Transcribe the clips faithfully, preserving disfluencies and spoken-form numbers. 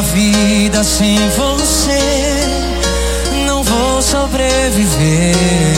vida sem você, não vou sobreviver.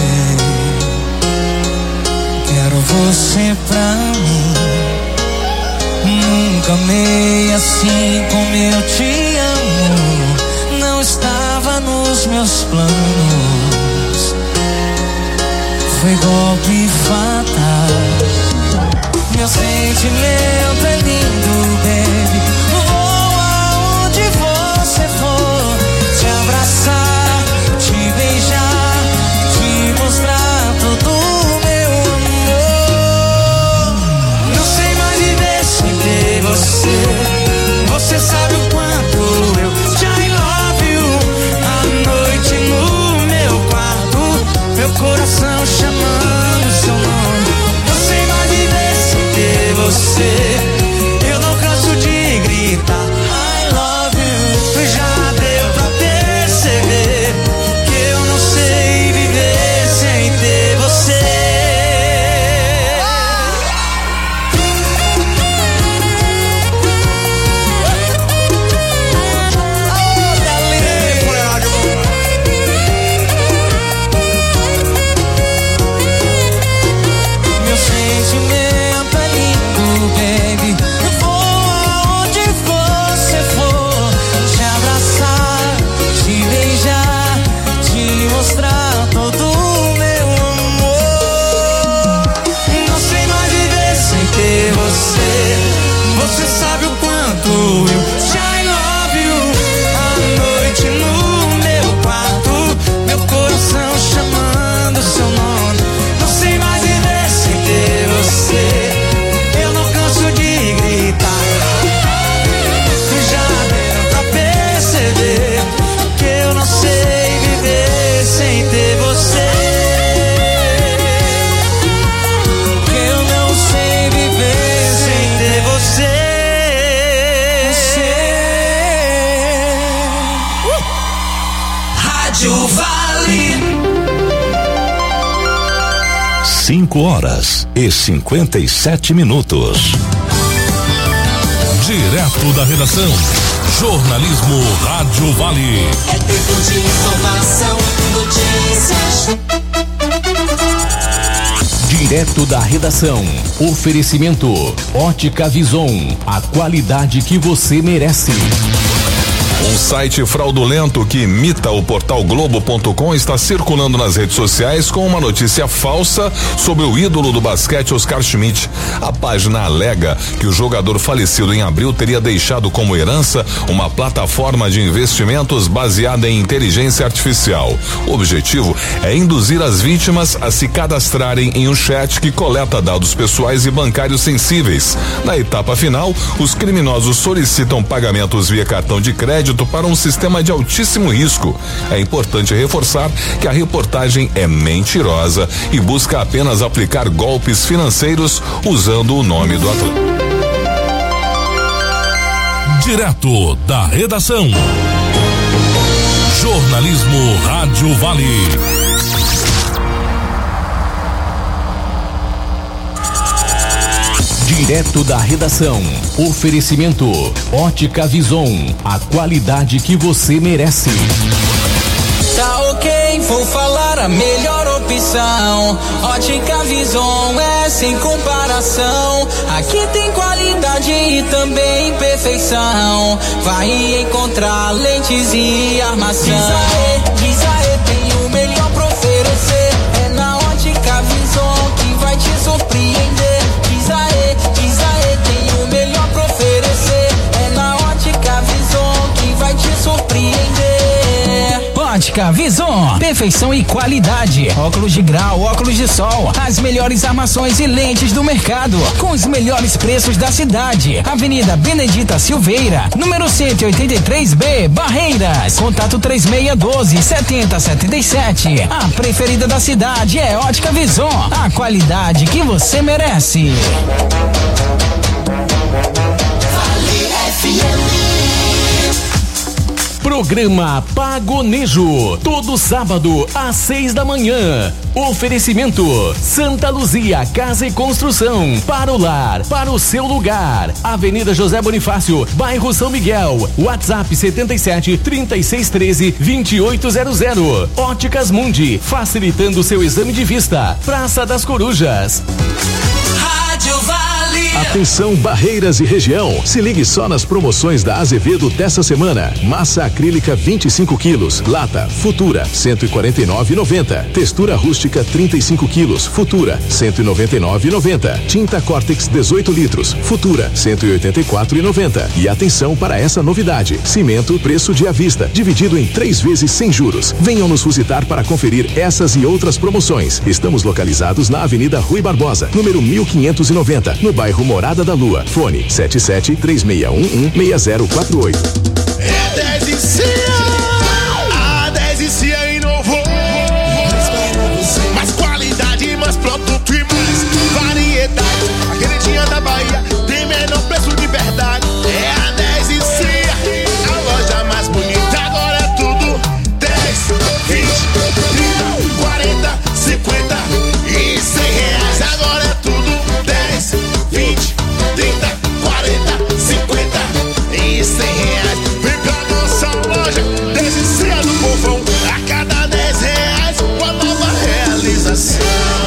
Quero você pra mim. Nunca amei assim como eu te amo. Não estava nos meus planos. Foi golpe fatal. Meu sentimento é lindo, baby. Vou aonde você for, te abraçar, te beijar, te mostrar todo o meu amor. Não sei mais viver sem ter você. Você sabe o quanto eu te I love you. À noite no meu quarto, meu coração chamando seu nome. Não sei mais viver sem ter você. Eu não canso de gritar I love you. Já deu pra perceber que eu não sei viver sem ter você. Meu sentimento é lindo, baby. Vou aonde você for, te abraçar, te beijar, te mostrar todo o meu amor. Não sei mais viver sem ter você. Você sabe o quanto eu te I love you. À noite no meu quarto, meu coração chamando seu nome. Não sei mais viver sem ter você. Eu não canso de gritar. Já deu pra perceber que eu não sei viver sem ter você. Que eu não sei viver sem ter você. Rádio Vale. Cinco horas e cinquenta e sete minutos. Direto da redação, jornalismo Rádio Vale. É tempo de informação, notícias. Direto da redação, oferecimento Ótica Vison, a qualidade que você merece. Um site fraudulento que imita o portal Globo ponto com está circulando nas redes sociais com uma notícia falsa sobre o ídolo do basquete Oscar Schmidt. A página alega que o jogador falecido em abril teria deixado como herança uma plataforma de investimentos baseada em inteligência artificial. O objetivo é induzir as vítimas a se cadastrarem em um chat que coleta dados pessoais e bancários sensíveis. Na etapa final, os criminosos solicitam pagamentos via cartão de crédito para um sistema de altíssimo risco. É importante reforçar que a reportagem é mentirosa e busca apenas aplicar golpes financeiros usando o nome do atleta. Direto da redação, jornalismo Rádio Vale. Direto da redação, oferecimento Ótica Vison, a qualidade que você merece. Tá ok, vou falar a melhor opção. Ótica Vison é sem comparação. Aqui tem qualidade e também perfeição. Vai encontrar lentes e armação. Diz aê, diz aê, tem o melhor pra oferecer. É na Ótica Vison que vai te surpreender. Diz aê, diz aê, tem o melhor pra oferecer. É na Ótica Vison que vai te surpreender. Ótica Vison, perfeição e qualidade. Óculos de grau, óculos de sol, as melhores armações e lentes do mercado, com os melhores preços da cidade. Avenida Benedita Silveira, número cento e oitenta e três B, Barreiras. Contato três seis um dois, sete zero sete sete. A preferida da cidade é Ótica Vison, a qualidade que você merece. Vale F M. Programa Pagonejo, todo sábado às seis da manhã. Oferecimento Santa Luzia Casa e Construção, para o lar, para o seu lugar. Avenida José Bonifácio, bairro São Miguel. WhatsApp setenta e sete, trinta e seis, treze, vinte e oito zero zero. Óticas Mundi, facilitando seu exame de vista. Praça das Corujas. Rádio Vale. Atenção, Barreiras e região. Se ligue só nas promoções da Azevedo dessa semana. Massa acrílica vinte e cinco quilos, lata Futura cento e quarenta e nove reais e noventa centavos. Textura rústica trinta e cinco quilos, Futura cento e noventa e nove reais e noventa centavos. Tinta Cortex dezoito litros, Futura cento e oitenta e quatro reais e noventa centavos. E atenção para essa novidade: cimento preço de à vista, dividido em três vezes sem juros. Venham nos visitar para conferir essas e outras promoções. Estamos localizados na Avenida Rui Barbosa, número mil quinhentos e noventa, no bairro Morada da Lua. Fone sete sete, três seis um um, seis zero quatro oito. É dez e C A, a dez e C A inovou. Mais qualidade, mais produto e mais variedade. A queridinha da Bahia tem menor preço de verdade. É a dez e C A, a loja mais bonita. Agora é tudo dez, vinte, trinta, quarenta, cinquenta e cem reais. Agora é tudo dez, vinte, trinta, quarenta, cinquenta e cem reais. Vem pra nossa loja, dez e C A do povão. A cada dez reais, uma nova realização.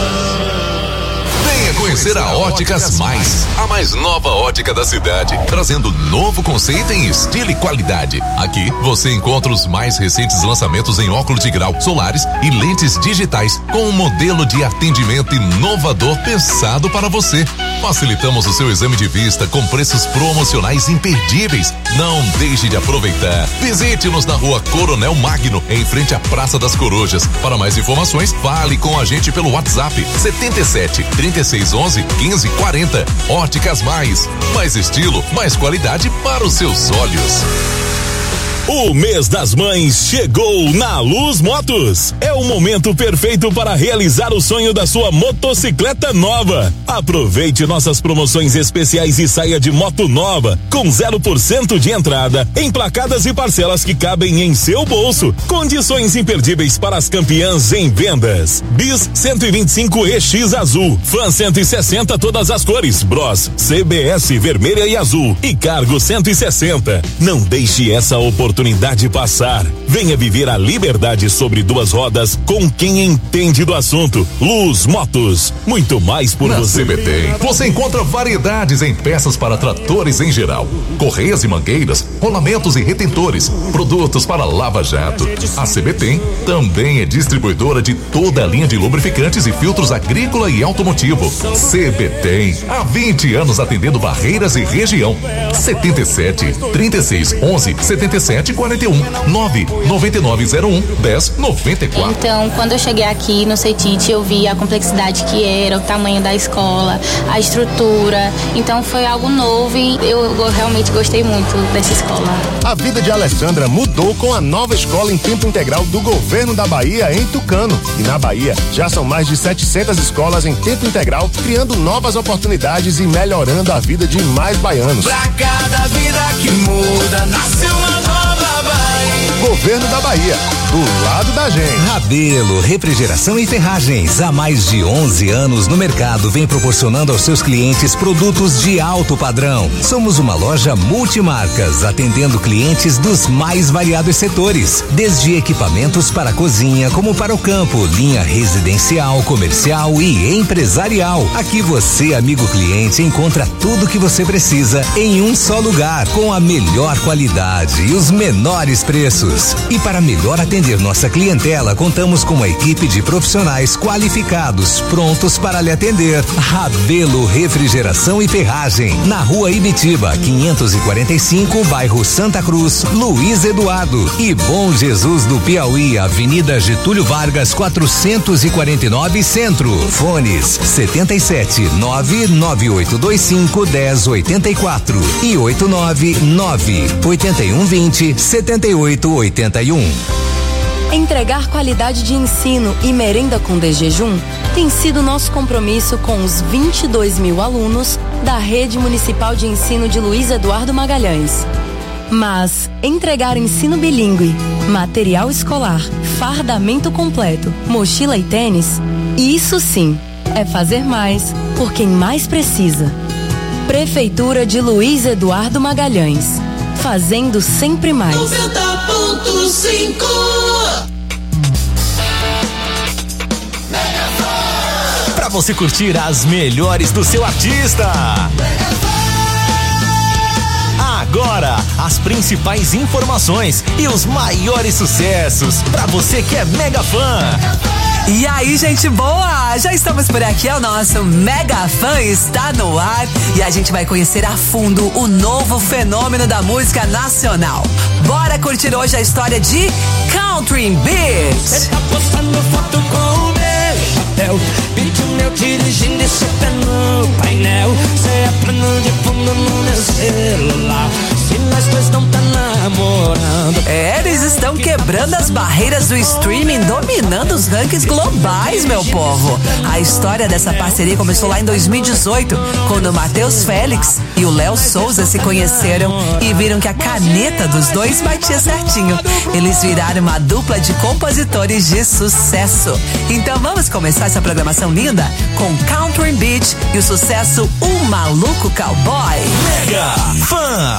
Venha conhecer a Óticas Mais, a mais nova ótica da cidade, trazendo novo conceito em estilo e qualidade. Aqui você encontra os mais recentes lançamentos em óculos de grau, solares e lentes digitais, com um modelo de atendimento inovador pensado para você. Facilitamos o seu exame de vista com preços promocionais imperdíveis. Não deixe de aproveitar. Visite-nos na Rua Coronel Magno, em frente à Praça das Corujas. Para mais informações, fale com a gente pelo WhatsApp setenta e sete, trinta e seis, onze, quinze, quarenta. Óticas Mais. Mais estilo, mais qualidade para os seus olhos. O mês das mães chegou na Luz Motos. É o momento perfeito para realizar o sonho da sua motocicleta nova. Aproveite nossas promoções especiais e saia de moto nova, com zero por cento de entrada, emplacadas e parcelas que cabem em seu bolso. Condições imperdíveis para as campeãs em vendas. Bis cento e vinte e cinco E X azul, Fan cento e sessenta todas as cores, Bros, C B S vermelha e azul e Cargo cento e sessenta. Não deixe essa oportunidade oportunidade passar. Venha viver a liberdade sobre duas rodas com quem entende do assunto. Luz Motos, muito mais por Na você. C B T você encontra variedades em peças para tratores em geral, correias e mangueiras, rolamentos e retentores, produtos para lava-jato. A C B T também é distribuidora de toda a linha de lubrificantes e filtros agrícola e automotivo. C B T, há vinte anos atendendo Barreiras e região. setenta e sete, trinta e seis, onze, setenta e sete, quarenta e um, nove nove nove zero um, dez noventa e quatro. Então, quando eu cheguei aqui no CETIT, eu vi a complexidade que era, o tamanho da escola, a estrutura. Então, foi algo novo e eu, eu realmente gostei muito dessa escola. A vida de Alessandra mudou com a nova escola em tempo integral do governo da Bahia em Tucano. E na Bahia, já são mais de setecentas escolas em tempo integral, criando novas oportunidades e melhorando a vida de mais baianos. Pra cada vida que muda, nasce uma nova Bahia. Governo da Bahia, do lado da gente. Rabelo, refrigeração e ferragens. Há mais de onze anos no mercado, vem proporcionando aos seus clientes produtos de alto padrão. Somos uma loja multimarcas, atendendo clientes dos mais variados setores, desde equipamentos para a cozinha como para o campo, linha residencial, comercial e empresarial. Aqui você, amigo cliente, encontra tudo que você precisa em um só lugar, com a melhor qualidade e os menores preços. E para melhor atender nossa clientela, contamos com uma equipe de profissionais qualificados, prontos para lhe atender. Rabelo Refrigeração e Ferragem, na Rua Ibitiba, quinhentos e quarenta e cinco, bairro Santa Cruz, Luiz Eduardo. E Bom Jesus do Piauí, Avenida Getúlio Vargas, quatrocentos e quarenta e nove, Centro. Fones setenta e sete, nove nove oito dois cinco, dez oitenta e quatro e oito nove nove, oito um vinte, setenta e oito oitenta e um. Entregar qualidade de ensino e merenda com desjejum tem sido nosso compromisso com os vinte e dois mil alunos da Rede Municipal de Ensino de Luiz Eduardo Magalhães. Mas entregar ensino bilíngue, material escolar, fardamento completo, mochila e tênis, isso sim é fazer mais por quem mais precisa. Prefeitura de Luiz Eduardo Magalhães, fazendo sempre mais. noventa ponto cinco Pra você curtir as melhores do seu artista. Agora, as principais informações e os maiores sucessos pra você que é mega fã. E aí, gente boa! Já estamos por aqui, o nosso Mega Fã está no ar e a gente vai conhecer a fundo o novo fenômeno da música nacional. Bora curtir hoje a história de Country Beat. Cê tá postando foto com o meu chapéu, vídeo meu dirigindo e cê tá no painel. Cê é plano de fundo no meu celular, se nós dois não tá namorando. É, eles estão quebrando as barreiras do streaming, dominando os rankings globais, meu povo. A história dessa parceria começou lá em dois mil e dezoito, quando o Matheus Félix e o Léo Souza se conheceram e viram que a caneta dos dois batia certinho. Eles viraram uma dupla de compositores de sucesso. Então vamos começar essa programação linda com Country Beat e o sucesso O Maluco Cowboy. Mega Fã.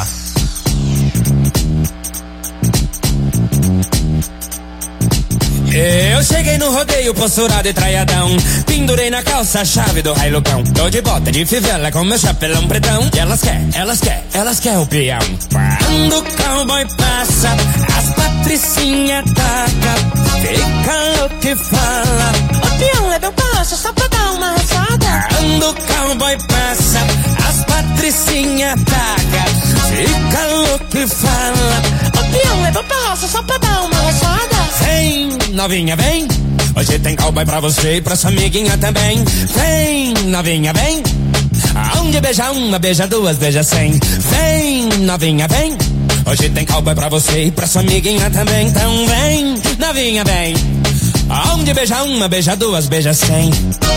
Eu cheguei no rodeio, posturado e traiadão, pendurei na calça a chave do railucão. Tô de bota de fivela com meu chapelão pretão. E elas quer, elas quer, elas quer o peão. Quando o cowboy passa, as patricinha taca, fica louco que fala: o peão leva o passo só pra dar uma rachada. Quando o cowboy passa, as patricinha taca, fica louco que fala: o peão leva o passo só pra dar uma rachada. Vem, novinha, vem, hoje tem cowboy pra você e pra sua amiguinha também. Vem, novinha, vem, aonde beija uma, beija duas, beija cem. Vem, novinha, vem, hoje tem cowboy pra você e pra sua amiguinha também. Então vem, novinha, vem, aonde beija uma, beija duas, beija cem.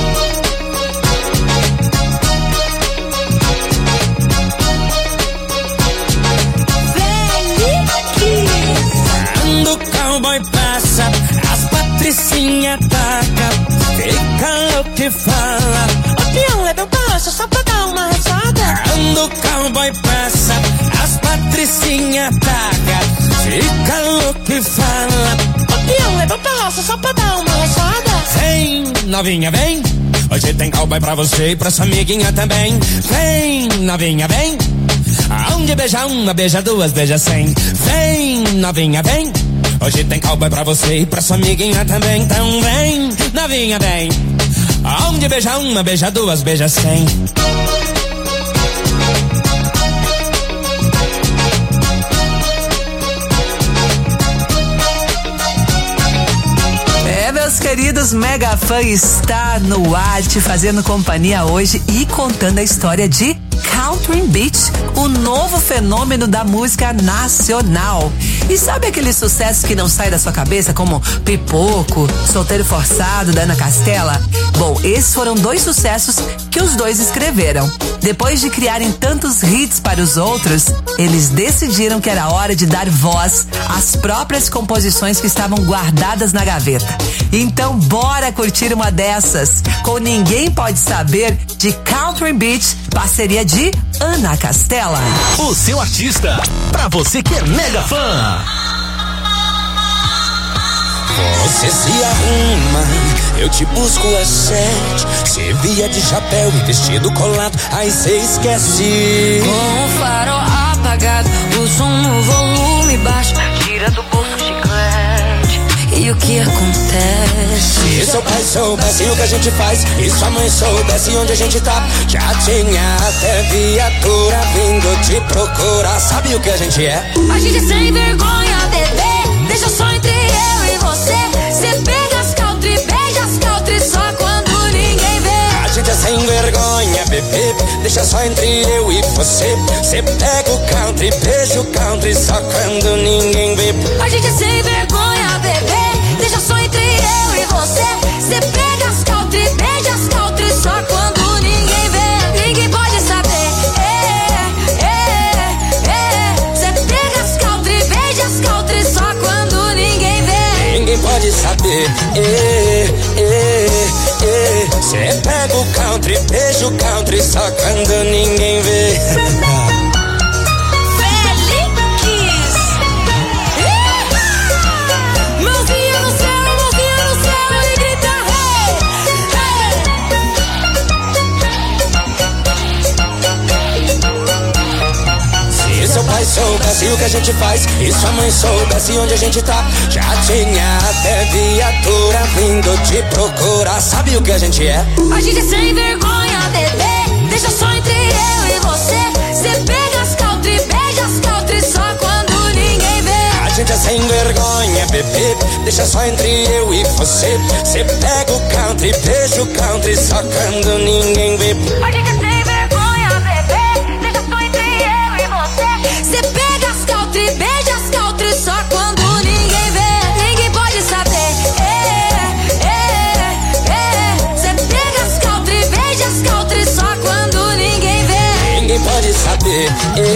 Quando o cowboy passa, as patricinha taca, fica louco que fala: o peão leva o passo só pra dar uma rachada. Quando o cowboy passa, as patricinha taca, fica louco que fala: o peão leva o passo só pra dar uma rachada. Vem, novinha, vem, hoje tem cowboy pra você e pra sua amiguinha também. Vem, novinha, vem, aonde beija uma, beija duas, beija cem. Vem, novinha, vem, hoje tem cowboy pra você e pra sua amiguinha também. Então vem, novinha, vem, aonde beija uma, beija duas, beija cem. É, meus queridos, Mega Fã está no ar te fazendo companhia hoje e contando a história de Country Beat, o novo fenômeno da música nacional. E sabe aquele sucesso que não sai da sua cabeça, como Pipoco, Solteiro Forçado, da Ana Castela? Bom, esses foram dois sucessos que os dois escreveram. Depois de criarem tantos hits para os outros, eles decidiram que era hora de dar voz às próprias composições que estavam guardadas na gaveta. Então bora curtir uma dessas, com Ninguém Pode Saber, de Country Beat, parceria de Ana Castela. O seu artista, pra você que é mega fã. Você se arruma, eu te busco às sete. Cê via de chapéu e vestido colado, aí cê esquece. Com o farol apagado, o som no volume baixo, tira do bolso chiclete. E o que acontece? Se seu pai soubesse o que a gente faz e sua mãe soubesse onde a gente tá, já tinha até viatura vindo te procurar. Sabe o que a gente é? A gente é sem vergonha, bebê. Deixa só entre eu e você. Cê pega as country, beija as country só quando ninguém vê. A gente é sem vergonha, bebê. Deixa só entre eu e você. Cê pega o country, beija o country só quando ninguém vê. A gente é sem vergonha, bebê. Deixa só entre eu e você. Cê pega as country, beija as country só quando ninguém vê. Ninguém pode saber. É, é, é. Cê pega as saber. Cê pega o country, beija o country só quando ninguém vê. Mãozinha no céu, mãozinha no céu e grita hey, hey. Se seu pai soubesse o que a gente faz e sua mãe soubesse onde a gente tá, já tinha até viatura vindo te procurar. Sabe o que a gente é? A gente é sem vergonha, bebê. Deixa só entre eu e você. Cê pega as country, beija as country só quando ninguém vê. A gente é sem vergonha, bebê. Deixa só entre eu e você. Cê pega o country, beija o country só quando ninguém vê. A gente é sem vergonha, bebê. Deixa só entre eu e você. Cê pega as country, beija as country só quando ninguém vê. Ninguém pode saber. Cê pega as country, beija as country só quando ninguém vê. Ninguém pode saber.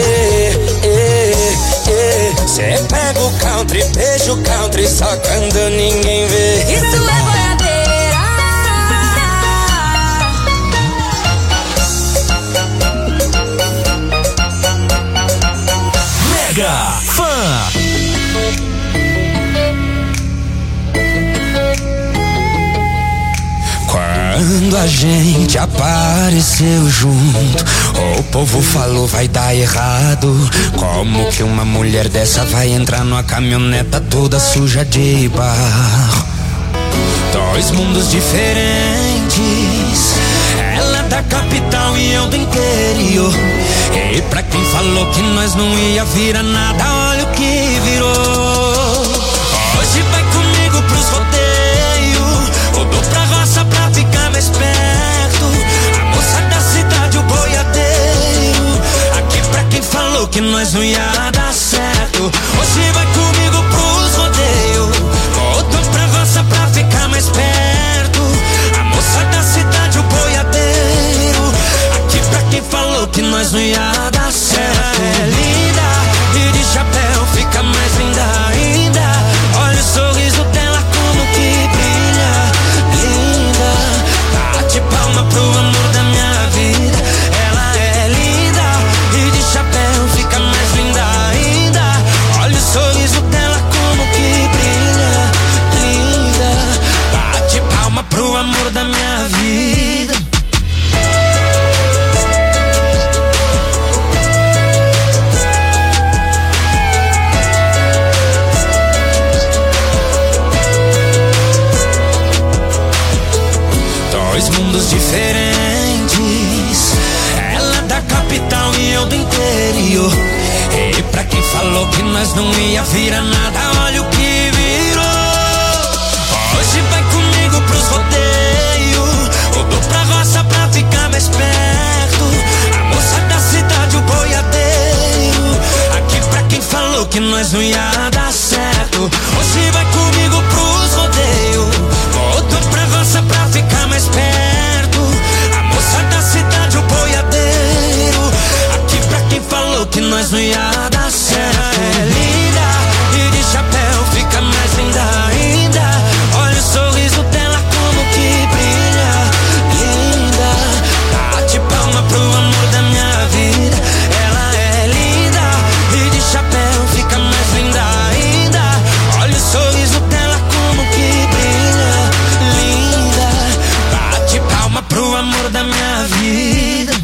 Cê pega o country, beija o country só quando ninguém vê. Isso é boiadeira. Mega Fã. Quando a gente apareceu junto, o povo falou vai dar errado. Como que uma mulher dessa vai entrar numa caminhoneta toda suja de barro? Dois mundos diferentes. Ela é da capital e eu do interior. E pra quem falou que nós não ia virar nada, olha o que virou. Hoje vai comigo pros rodeios, rodou pra roça pra ficar mais perto. A moça da cidade, o boiadeiro. Aqui pra quem falou que nós não ia dar certo. Hoje vai comigo pros rodeios, rodou pra roça pra ficar mais perto. A moça da cidade, o boiadeiro. Aqui pra quem falou que nós não ia dar certo. É linda e de chapéu fica mais linda ainda. Olha o sorriso dela como que brilha. Linda, bate palma pro amor da minha vida. Ela é linda e de chapéu fica mais linda ainda. Olha o sorriso dela como que brilha. Linda, bate palma pro amor da minha vida. Dois mundos diferentes. Ela é da capital e eu do interior. E pra quem falou que nós não ia virar nada, olha o que virou. Hoje vai comigo pros rodeios, rodou pra roça pra ficar mais perto. A moça da cidade, o boiadeiro. Aqui pra quem falou que nós não ia dar certo. Hoje vai comigo pros rodeios, rodou pra roça pra ficar mais perto. A moça da cidade, o boiadeiro. Aqui pra quem falou que nós não ia dar certo. É linda e de chapéu fica mais linda ainda. Olha o sorriso dela como que brilha. Linda, bate palma pro amor da minha vida. Ela é linda e de chapéu fica mais linda ainda. Olha o sorriso dela como que brilha. Linda, bate palma pro amor da minha vida.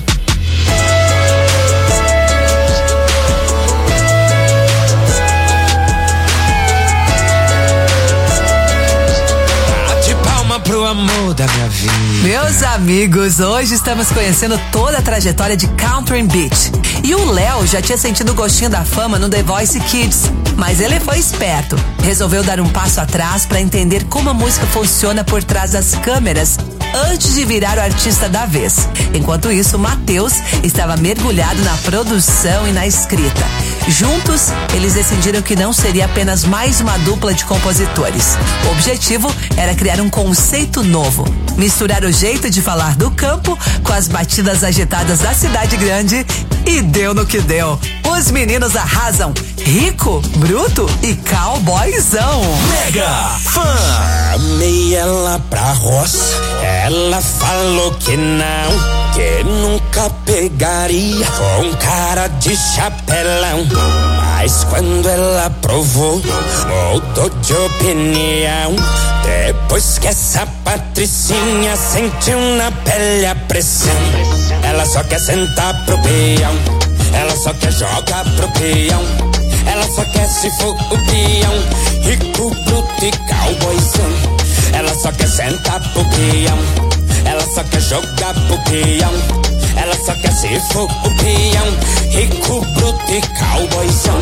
Bate palma pro amor da minha vida. Meus amigos, hoje estamos conhecendo toda a trajetória de Country Beat. E o Léo já tinha sentido o gostinho da fama no The Voice Kids, mas ele foi esperto. Resolveu dar um passo atrás para entender como a música funciona por trás das câmeras antes de virar o artista da vez. Enquanto isso, o Matheus estava mergulhado na produção e na escrita. Juntos, eles decidiram que não seria apenas mais uma dupla de compositores. O objetivo era criar um conceito novo, misturar o jeito de falar do campo com as batidas agitadas da cidade grande, e deu no que deu. Os meninos arrasam, rico, bruto e cowboyzão. Mega Fã. Chamei ela pra roça, ela falou que não, que nunca pegaria com um cara de chapelão. Mas quando ela provou, mudou de opinião. Depois que essa patricinha sentiu na pele a pressão, ela só quer sentar pro peão, ela só quer jogar pro peão, ela só quer se for o peão, rico, bruto e cowboyzão. Ela só quer sentar pro peão, ela só quer jogar pro peão, ela só quer se for o peão, rico, bruto e cowboyzão.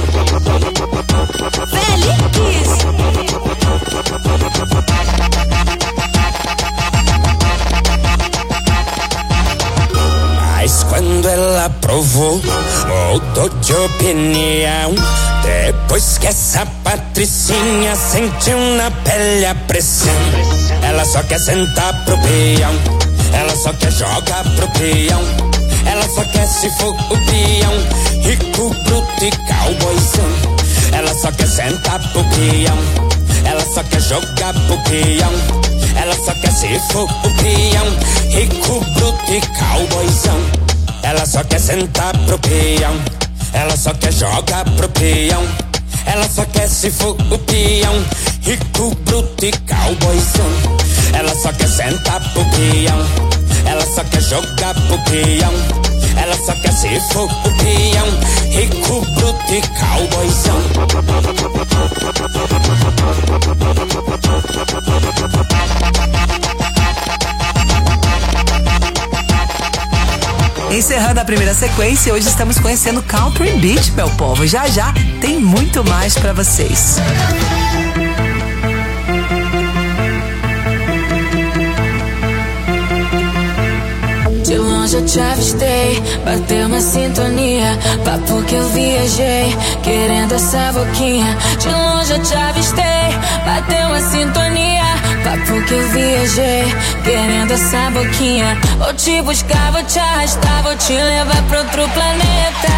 Feliz. Mas quando ela provou, mudou de opinião. Depois que essa patricinha sentiu na pele a pressão, ela só quer sentar pro peão, ela só quer jogar pro peão, ela só quer se for o peão, rico, bruto e cowboyzão. Ela só quer sentar pro peão, ela só quer jogar pro peão, ela só quer se for o peão, rico, bruto e cowboyzão. Ela só quer sentar pro peão, ela só quer jogar pro peão, ela só quer se for o peão, rico, bruto e cowboyzão. Ela só quer sentar pro peão, ela só quer jogar pro peão, ela só quer se for o peão, rico, bruto e cowboyzão. Encerrando a primeira sequência, hoje estamos conhecendo Country Beat, meu povo. Já já tem muito mais pra vocês. De longe eu te avistei, bateu uma sintonia, papo que eu viajei, querendo essa boquinha. De longe eu te avistei, bateu uma sintonia, papo que eu viajei, querendo essa boquinha. Vou te buscar, vou te arrastar, vou te levar pra outro planeta.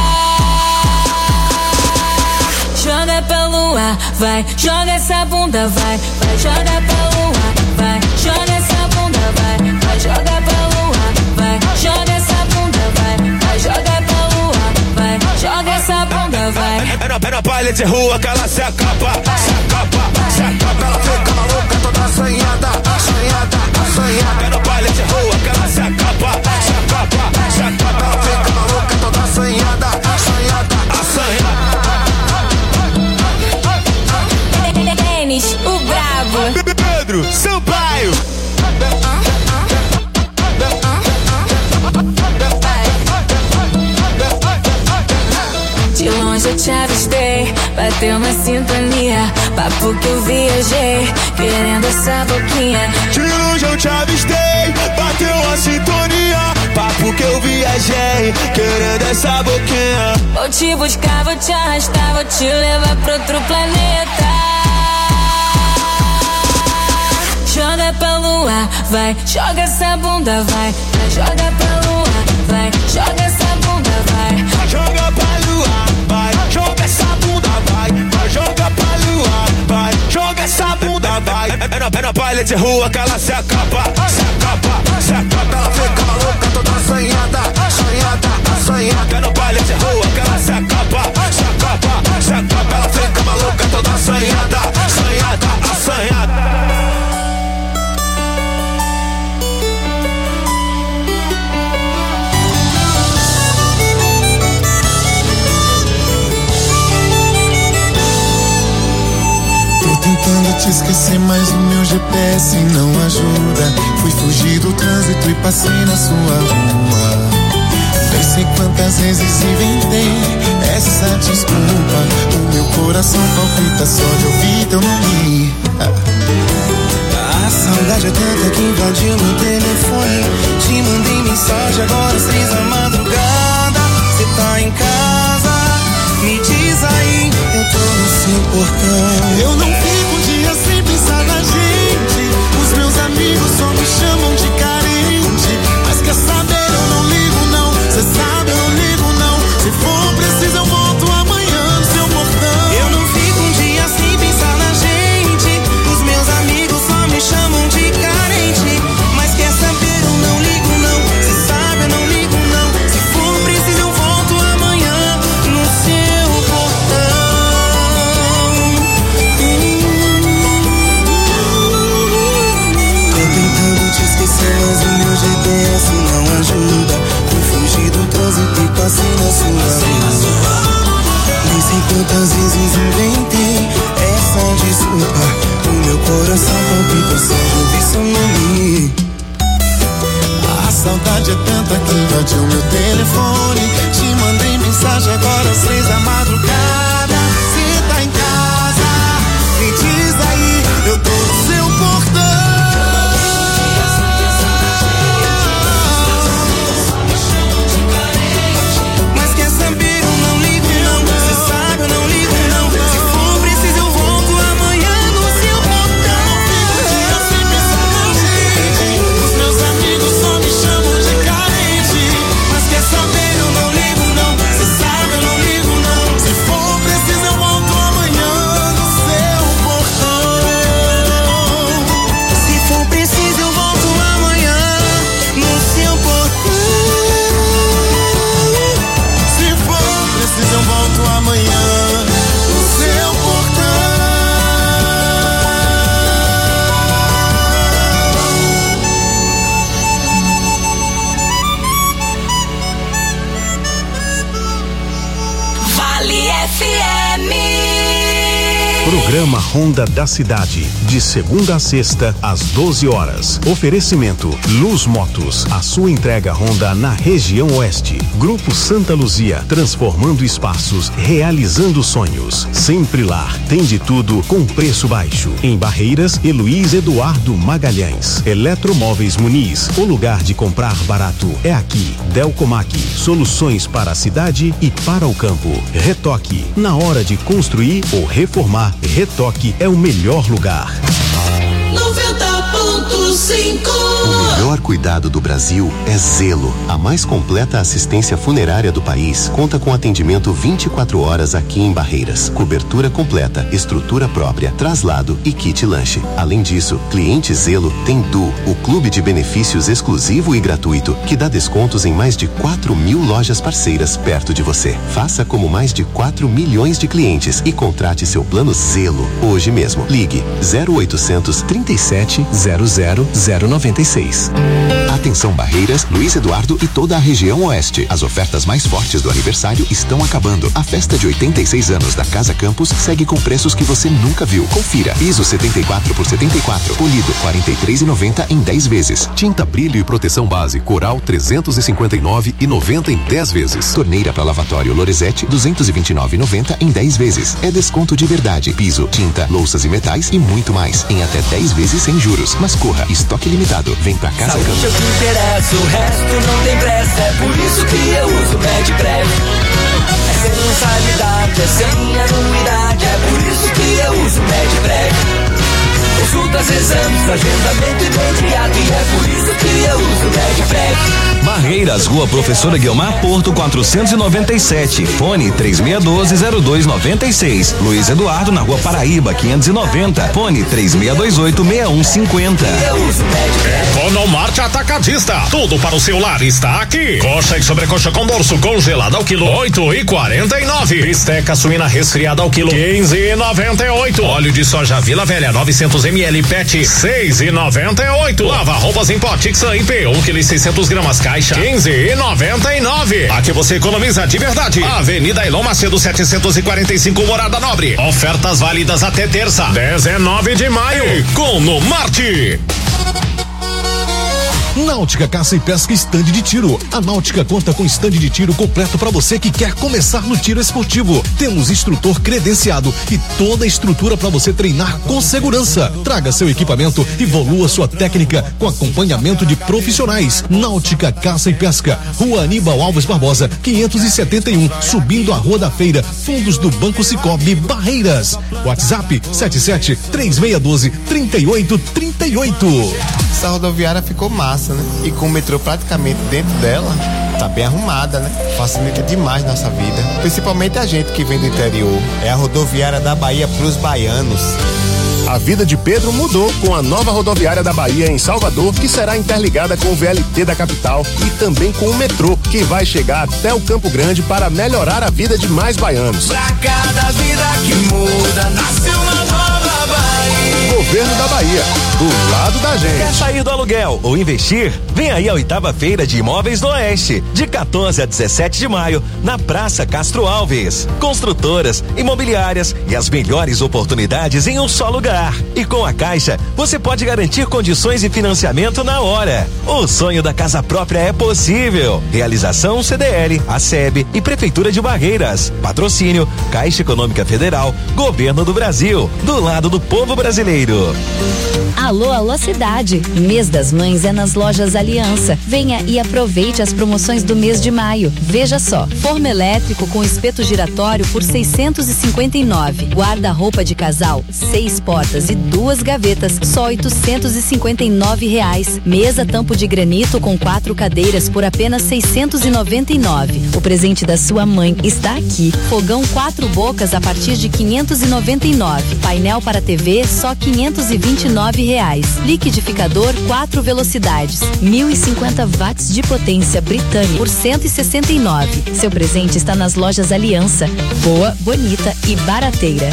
Joga pra lua, vai, joga essa bunda, vai, vai, joga pra lua, vai, joga essa bunda, vai, vai, joga pra lua, vai, joga essa bunda, vai, vai, joga pra lua, vai, joga essa bunda, vai. É na, é na palha de rua que ela se acaba, se acaba, se acaba. Ela fica maluca, toda assanhada, assanhada, assanhada. É na palha de rua que ela se acaba, se acaba, se acaba. Ela fica maluca, toda assanhada, assanhada, assanhada. Denis, o brabo. Pedro Sampaio. De longe eu te avistei, bateu uma sintonia, papo que eu viajei, querendo essa boquinha. De longe eu te avistei, bateu uma sintonia, papo que eu viajei, querendo essa boquinha. Vou te buscar, vou te arrastar, vou te levar pra outro planeta. Joga pra lua, vai, joga essa bunda, vai, vai, joga pra lua, vai, joga essa bunda, vai, joga pra lua, vai, joga essa bunda, vai, vai, joga pra lua, vai, joga essa bunda, vai. É na, é na palha de rua que ela se acaba, se acaba, se acaba. Ela fica maluca, toda assanhada, assanhada, assanhada. É na palha de rua que ela se acaba, se acaba, se acaba. Ela fica maluca, toda assanhada, assanhada, assanhada. Tentando te esquecer, mas o meu G P S não ajuda. Fui fugir do trânsito e passei na sua rua. Nem sei quantas vezes inventei essa desculpa. O meu coração palpita só de ouvir teu nome. A saudade é tanta que invadiu meu telefone. Te mandei mensagem agora às três da madrugada. Cê tá em casa? Me diz aí, eu tô no seu portão. Eu não fico um dia sem pensar na gente. Os meus amigos só me chamam de carente. Mas quer saber, eu não ligo não. Cê sabe, eu não ligo não. Se for preciso eu volto amanhã no seu portão. Eu não fico um dia sem pensar na gente. Os meus amigos saudade é tanta que invadiu meu telefone. Te mandei mensagem agora às três da madrugada. Se tá em casa, me diz aí, eu tô no seu portão. Mas quer saber, eu não ligo não. Cê sabe, eu não ligo não. Se for preciso eu volto amanhã no seu portão. Eu sempre sacanagem. Os meus amigos só me chamam de carente. Mas quer saber, eu não ligo não. Cê sabe, eu não ligo não. Se for preciso eu volto amanhã no seu portão. Se for preciso eu volto amanhã no seu portão. Se for preciso eu volto amanhã no seu portão. Vale F M. Programa Ronda da Cidade, de segunda a sexta, às doze horas. Oferecimento Luz Motos, a sua entrega Honda na região oeste. Grupo Santa Luzia, transformando espaços, realizando sonhos. Sempre Lar, tem de tudo com preço baixo. Em Barreiras e Luiz Eduardo Magalhães. Eletromóveis Muniz, o lugar de comprar barato é aqui. Delcomac, soluções para a cidade e para o campo. Retoque, na hora de construir ou reformar, Retoque é o melhor lugar. noventa ponto cinco. O melhor cuidado do Brasil é Zelo. A mais completa assistência funerária do país conta com atendimento vinte e quatro horas aqui em Barreiras. Cobertura completa, estrutura própria, traslado e kit lanche. Além disso, cliente Zelo tem Du, o clube de benefícios exclusivo e gratuito, que dá descontos em mais de quatro mil lojas parceiras perto de você. Faça como mais de quatro milhões de clientes e contrate seu plano Zelo hoje mesmo. Ligue zero oitocentos, trinta e sete, zero zero, zero noventa e seis. Atenção Barreiras, Luiz Eduardo e toda a região oeste. As ofertas mais fortes do aniversário estão acabando. A festa de oitenta e seis anos da Casa Campos segue com preços que você nunca viu. Confira. Piso setenta e quatro por setenta e quatro, polido quarenta e três e noventa em dez vezes. Tinta brilho e proteção base Coral trezentos e cinquenta e nove e noventa em dez vezes. Torneira para lavatório Lorenzetti duzentos e vinte e nove e noventa em dez vezes. É desconto de verdade. Piso, tinta, louças e metais e muito mais em até dez vezes sem juros. Mas corra, estoque limitado. Vem pra Casa Saúde Campos. é o que interessa, o resto não tem pressa. É por isso que eu uso Medprev. É sem mensalidade, é sem anuidade. É por isso que eu uso Medprev. Consultas, exames, agendamento imediato. E é por isso que eu uso Medprev. Barreiras, Rua Professora Guiomar Porto, quatrocentos e noventa e sete. Fone três seis um dois, zero dois nove seis. Luiz Eduardo, na Rua Paraíba, quinhentos e noventa. Fone três seis dois oito, seis um cinco zero. Economarte Atacadista. Tudo para o seu lar está aqui. Coxa e sobrecoxa com dorso congelada ao quilo oito e quarenta e nove. Bisteca suína resfriada ao quilo quinze e noventa e oito. Óleo de soja Vila Velha novecentos mililitros Pet seis e noventa e oito. Lava roupas em pó Tixan I P um quilo e seiscentos gramas caixa quinze e noventa e nove. Aqui você economiza de verdade. Avenida Elon Macedo setecentos e quarenta e cinco, Morada Nobre. Ofertas válidas até terça, dezenove de maio. Economarte. Náutica Caça e Pesca Stand de Tiro. A Náutica conta com stand de tiro completo para você que quer começar no tiro esportivo. Temos instrutor credenciado e toda a estrutura para você treinar com segurança. Traga seu equipamento e evolua sua técnica com acompanhamento de profissionais. Náutica Caça e Pesca, Rua Aníbal Alves Barbosa, quinhentos e setenta e um, subindo a Rua da Feira, fundos do Banco Cicobi, Barreiras. WhatsApp sete sete, três seis um dois, três oito três oito. Essa rodoviária ficou massa, né? E com o metrô praticamente dentro dela, tá bem arrumada, né? Facilita demais nossa vida. Principalmente a gente que vem do interior. É a rodoviária da Bahia pros baianos. A vida de Pedro mudou com a nova rodoviária da Bahia em Salvador, que será interligada com o V L T da capital e também com o metrô, que vai chegar até o Campo Grande para melhorar a vida de mais baianos. Pra cada vida que muda, nasce uma nova Bahia. Governo da Bahia, do lado da gente. Quer sair do aluguel ou investir? Vem aí a oitava Feira de Imóveis do Oeste, de quatorze a dezessete de maio, na Praça Castro Alves. Construtoras, imobiliárias e as melhores oportunidades em um só lugar. E com a Caixa, você pode garantir condições de financiamento na hora. O sonho da casa própria é possível. Realização C D L, A S E B e Prefeitura de Barreiras. Patrocínio Caixa Econômica Federal, Governo do Brasil, do lado do povo brasileiro. Alô, alô cidade. Mês das Mães é nas lojas Aliança. Venha e aproveite as promoções do mês de maio. Veja só, forno elétrico com espeto giratório por seiscentos e cinquenta e nove. Guarda-roupa de casal, seis portas e duas gavetas, só oitocentos e cinquenta e nove reais. Mesa tampo de granito com quatro cadeiras por apenas seiscentos e noventa e nove. O presente da sua mãe está aqui. Fogão quatro bocas a partir de quinhentos e noventa e nove. Painel para T V só quinhentos e vinte e nove reais. Liquidificador quatro velocidades, mil e cinquenta watts de potência britânica por cento e sessenta e nove. Seu presente está nas lojas Aliança. Boa, bonita e barateira.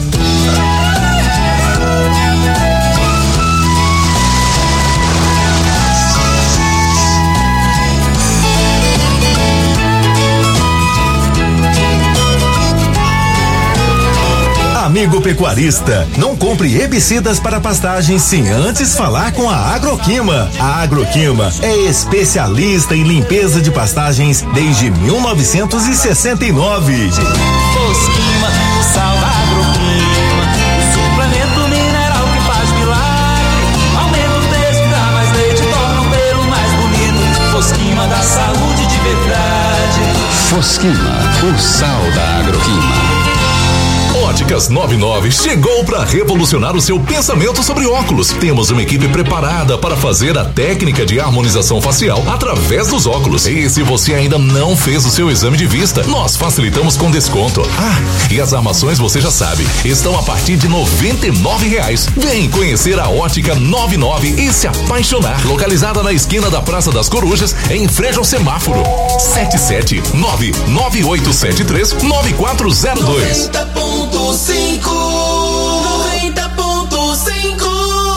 Amigo pecuarista, não compre herbicidas para pastagens sem antes falar com a Agroquima. A Agroquima é especialista em limpeza de pastagens desde mil novecentos e sessenta e nove. Fosquima, o sal da Agroquima, o suplemento mineral que faz milagre. Aumenta o texto, dá mais leite, torna o pelo mais bonito. Fosquima dá saúde de verdade. Fosquima, o sal da Agroquima. Óticas noventa e nove chegou para revolucionar o seu pensamento sobre óculos. Temos uma equipe preparada para fazer a técnica de harmonização facial através dos óculos. E se você ainda não fez o seu exame de vista, nós facilitamos com desconto. Ah, e as armações você já sabe, estão a partir de noventa e nove reais. Vem conhecer a Ótica noventa e nove e se apaixonar. Localizada na esquina da Praça das Corujas, em frente ao semáforo. sete sete nove nove oito sete três nove quatro zero dois. noventa ponto cinco noventa ponto cinco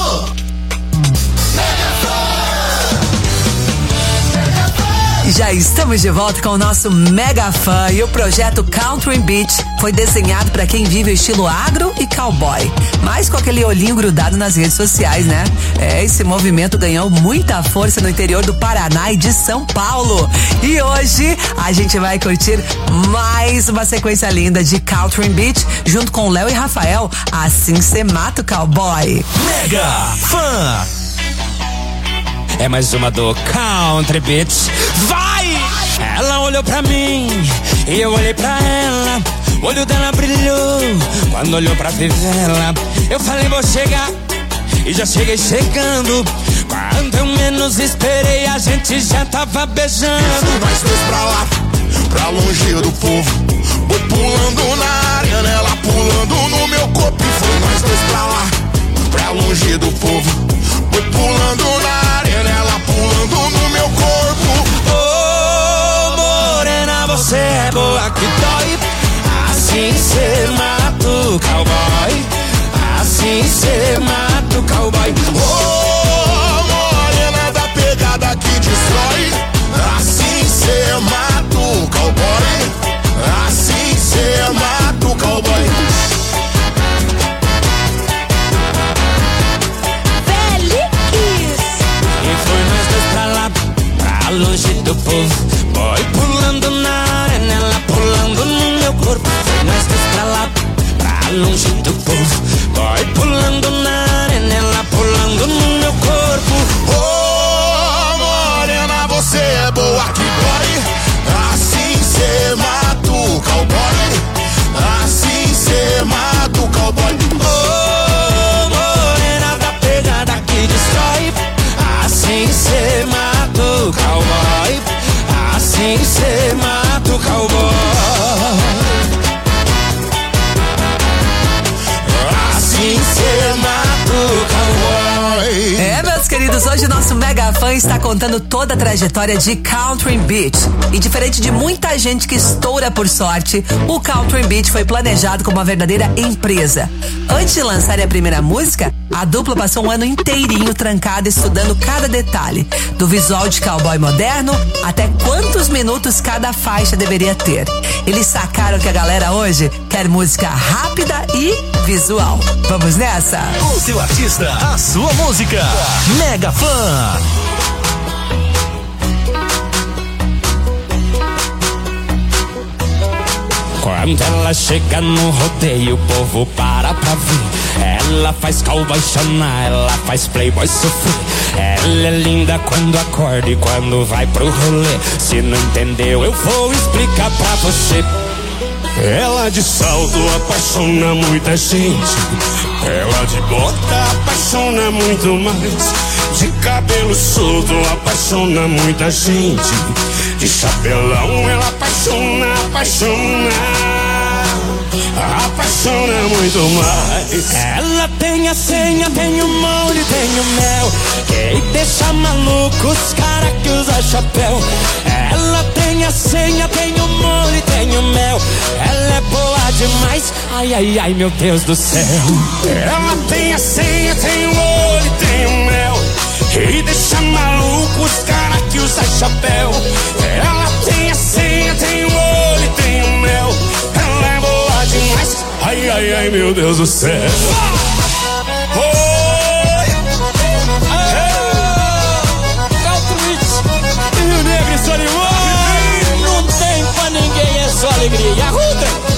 Já estamos de volta com o nosso Mega Fã e o projeto Country Beach foi desenhado para quem vive o estilo agro e cowboy, mas com aquele olhinho grudado nas redes sociais, né? É, esse movimento ganhou muita força no interior do Paraná e de São Paulo. E hoje a gente vai curtir mais uma sequência linda de Country Beach junto com Léo e Rafael, Assim Cê Mata o Cowboy. Mega Fã! É mais uma do Country Beach. Vai! Ela olhou pra mim e eu olhei pra ela. O olho dela brilhou quando olhou pra fivela. Eu falei, vou chegar, e já cheguei chegando. Quando eu menos esperei, a gente já tava beijando. Nós dois pra lá, pra longe do povo. Foi pulando na área, ela pulando no meu corpo. E foi nós dois pra lá, pra longe do povo. Foi pulando na área, ela pulando no meu corpo. Ô, morena, você é boa que dói. Assim cê mata o cowboy. Assim cê mata o cowboy. Ô, morena da pegada que destrói. Assim cê mata o cowboy. Assim cê mata o cowboy. Longe do povo, boy pulando na arena, ela pulando no meu corpo. Foi nós dois pra lá, pra longe do povo, boy pulando na arena, ela pulando no meu corpo. Ô, morena, você é boa que dói. Assim cê mata o cowboy. Assim cê mata o cowboy. Ô, morena da pegada que destrói. Assim cê mata o cowboy. Assim cê mata o cowboy. Assim cê mata o cowboy. É, meus queridos, hoje o nosso Mega Fã está contando toda a trajetória de Country Beach. E diferente de muita gente que estoura por sorte, o Country Beach foi planejado como uma verdadeira empresa. Antes de lançar a primeira música, A dupla passou um ano inteirinho trancada estudando cada detalhe, do visual de cowboy moderno até quantos minutos cada faixa deveria ter. Eles sacaram que a galera hoje quer música rápida e visual. Vamos nessa? O seu artista, a sua música. Mega Fã. Quando ela chega no rodeio, o povo para pra ver. Ela faz cowboy chorar, ela faz playboy sofrer. Ela é linda quando acorda e quando vai pro rolê. Se não entendeu, eu vou explicar pra você. Ela de salto apaixona muita gente. Ela de bota apaixona muito mais. De cabelo solto apaixona muita gente. De chapelão ela apaixona, apaixona. Apaixona muito mais. Ela tem a senha, tem o molho, tem o mel. Que deixa maluco os cara que usa chapéu. Ela tem a senha, tem o molho, tem o mel. Ela é boa demais, ai, ai, ai, meu Deus do céu. Ela tem a senha, tem o molho, tem o mel. Que deixa maluco os cara que usa chapéu. Ela tem a senha, tem o molho, tem o mel. Ela é boa demais, ai, ai, ai, meu Deus do céu. Oi! Rio Negro e Solimões. Não tem pra ninguém, é só alegria. Arruda!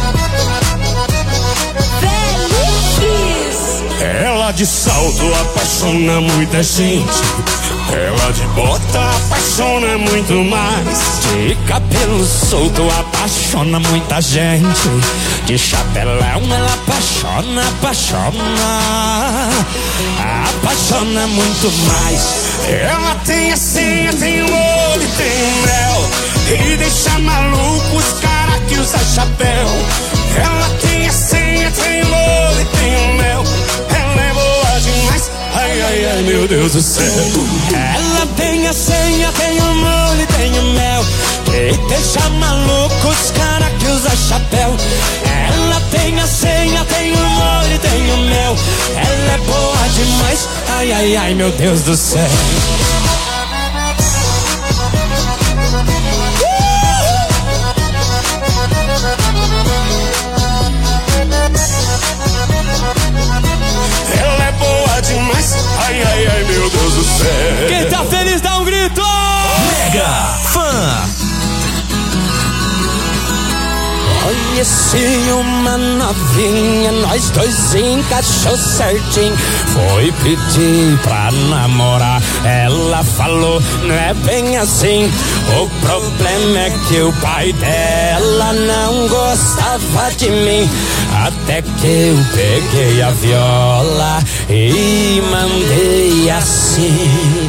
Ela de salto apaixona muita gente. Ela de bota apaixona muito mais. De cabelo solto apaixona muita gente. De chapelão ela apaixona, apaixona. Apaixona muito mais. Ela tem a senha, tem o olho, tem o mel. E deixa maluco os cara que usa chapéu. Ela tem a senha, tem o olho, tem o mel. Ela é boa demais, ai, ai, ai, meu Deus do céu. Ela tem a senha, tem o molho, tem o mel. Que deixa maluco os cara que usa chapéu. Ela tem a senha, tem o molho, tem o mel. Ela é boa demais, ai, ai, ai, meu Deus do céu. Ela é boa demais, ai, ai, ai, meu Deus do céu. Quem tá feliz dá um grito. Mega Fã. Conheci uma novinha, nós dois encaixou certinho. Foi pedir pra namorar, ela falou, não é bem assim. O problema é que o pai dela não gostava de mim. Até que eu peguei a viola e mandei assim.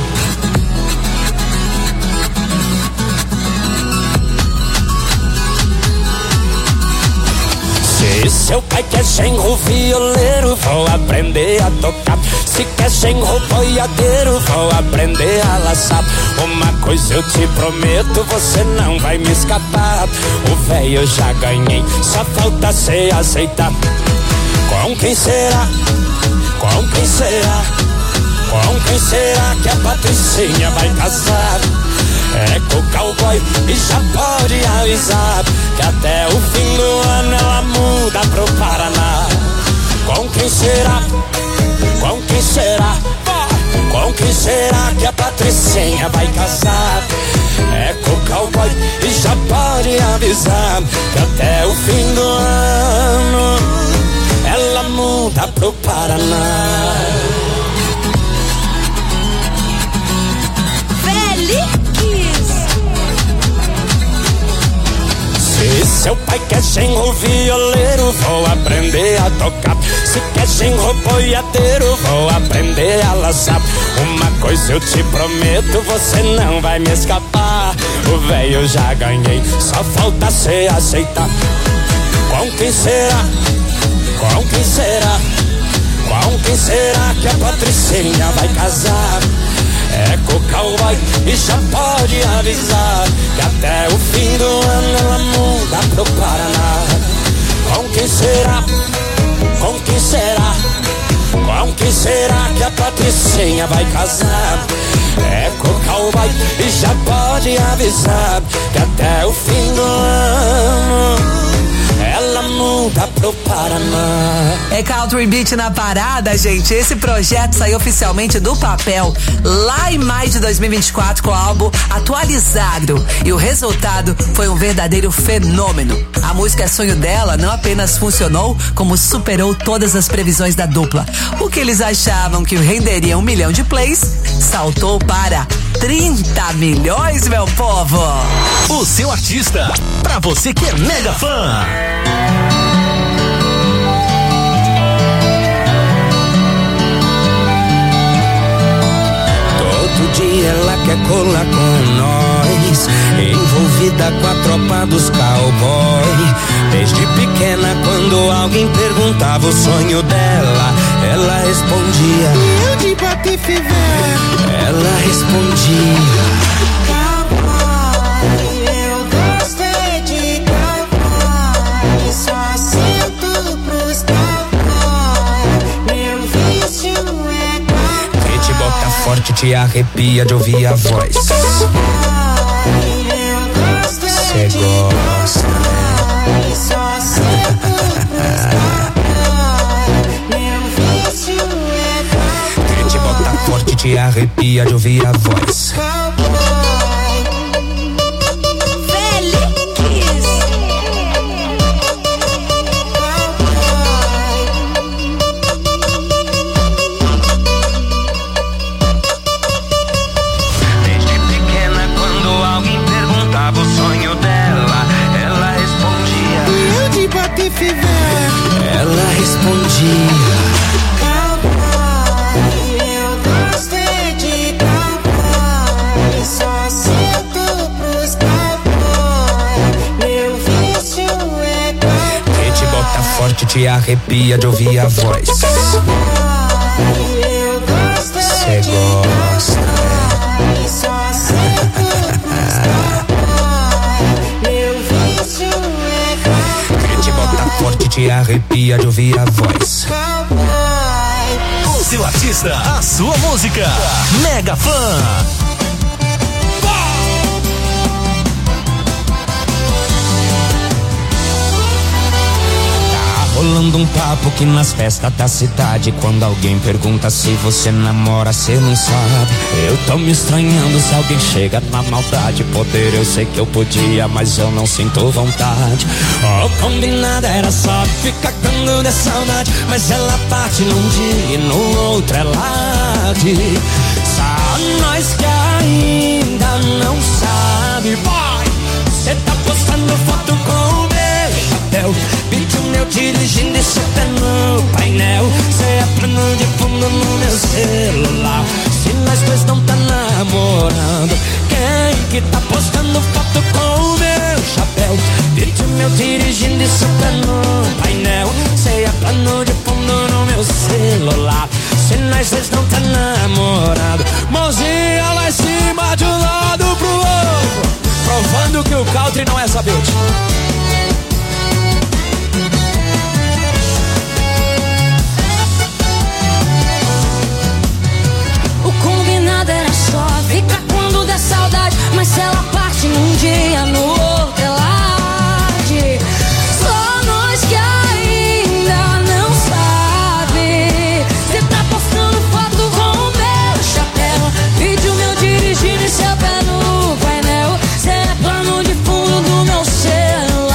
Se seu pai quer genro violeiro, vou aprender a tocar. Se quer genro boiadeiro, vou aprender a laçar. Uma coisa eu te prometo, você não vai me escapar. O véio eu já ganhei, só falta cê aceitar. Com quem será? Com quem será? Com quem será que a Patricinha vai casar? É com o cowboy e já pode avisar que até o fim do ano ela muda pro Paraná. Com quem será? Com quem será? Com quem será que a Patricinha vai casar? É com o cowboy e já pode avisar que até o fim do ano ela muda pro Paraná. Se seu pai quer genro violeiro, vou aprender a tocar. Se quer genro boiadeiro, vou aprender a laçar. Uma coisa eu te prometo, você não vai me escapar. O véio eu já ganhei, só falta cê aceitar. Com quem será? Com quem será? Com quem será que a Patricinha vai casar? É com o cowboy e já pode avisar que até o fim do ano ela muda pro Paraná. Com quem será? Com quem será? Com quem será que a Patricinha vai casar? É com o cowboy e já pode avisar que até o fim do ano ela muda pro Paraná. É Country Beat na parada, gente. Esse projeto saiu oficialmente do papel lá em maio de dois mil e vinte e quatro com o álbum Atualizado. E o resultado foi um verdadeiro fenômeno. A música Sonho Dela não apenas funcionou, como superou todas as previsões da dupla. O que eles achavam que renderia um milhão de plays, saltou para trinta milhões, meu povo. O seu artista, pra você que é mega fã. Todo dia ela quer colar com nós, envolvida com a tropa dos cowboy. Desde pequena, quando alguém perguntava o sonho dela, ela respondia: eu de Patife velho. Ela respondia: cowboy, eu gostei de cowboy, só sinto pros cowboy, meu vício é cowboy. Que te bota forte, te arrepia de ouvir a voz. Cê gosta, né? Só sinto pros cowboy, meu vício é cowboy. Que te bota forte, te arrepia de ouvir a voz. Ela respondia: cowboy, eu gostei de cowboy, só sinto pros cowboy, meu vício é cowboy. Que te bota forte, te arrepia de ouvir a voz. Eu gostei Cê de gosta, cowboy, só sinto pros cowboy, meu vício é cowboy. Que te bota forte, te arrepia de ouvir a voz. O seu artista, a sua música. Mega Fã. Rolando um papo que nas festas da cidade, quando alguém pergunta se você namora, cê não sabe. Eu tô me estranhando se alguém chega na maldade. Poder eu sei que eu podia, mas eu não sinto vontade. O combinado era só ficar quando der saudade, mas ela parte num dia e no outro ela diz: só nós que ainda não sabe. Boy, cê tá postando foto com o meu chapéu, vídeo meu dirigindo esse pé no painel. Cê é plano de fundo no meu celular. Se nós dois não tá namorando, quem que tá postando foto com o meu chapéu, vídeo meu dirigindo esse pé no painel. Cê é plano de fundo no meu celular. Se nós dois não tá namorando, mãozinha lá em cima de um lado pro outro, provando que o country não é sabete. O combinado era só ficar quando der saudade, mas se ela parte num dia, no outro ela arde. Só nós que ainda não sabe. Cê tá postando foto com o meu chapéu, vídeo meu dirigindo e seu pé no painel. Cê é plano de fundo do meu celular.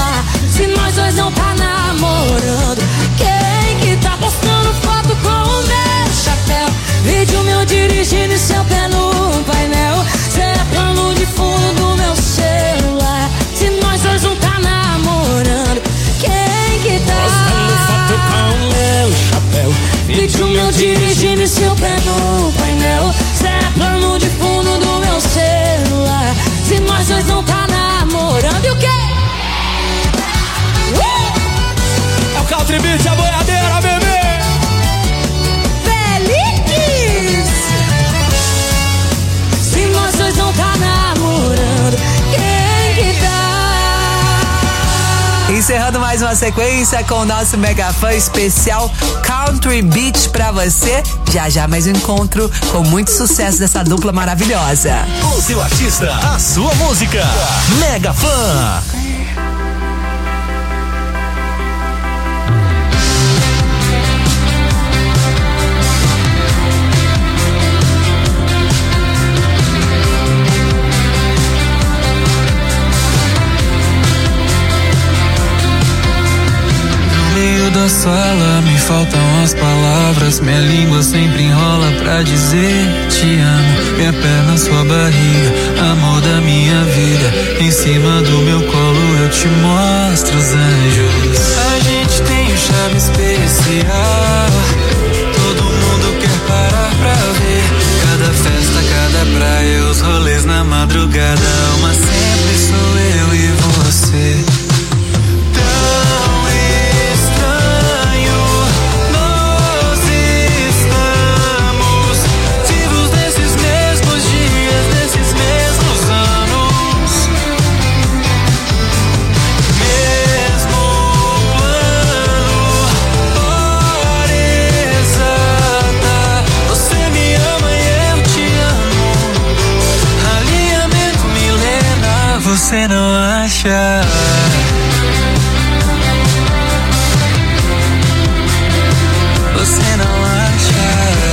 mais uma sequência com o nosso mega fã especial Country Beach pra você. Já já mais um encontro com muito sucesso dessa dupla maravilhosa. O seu artista, a sua música. Mega Fã. Da sala me faltam as palavras, minha língua sempre enrola pra dizer te amo. Minha perna, sua barriga, amor da minha vida. Em cima do meu colo eu te mostro os anjos. A gente tem um charme especial, todo mundo quer parar pra ver. Cada festa, cada praia, os rolês na madrugada. Uma sempre sou eu e você. Você não acha? Você não acha?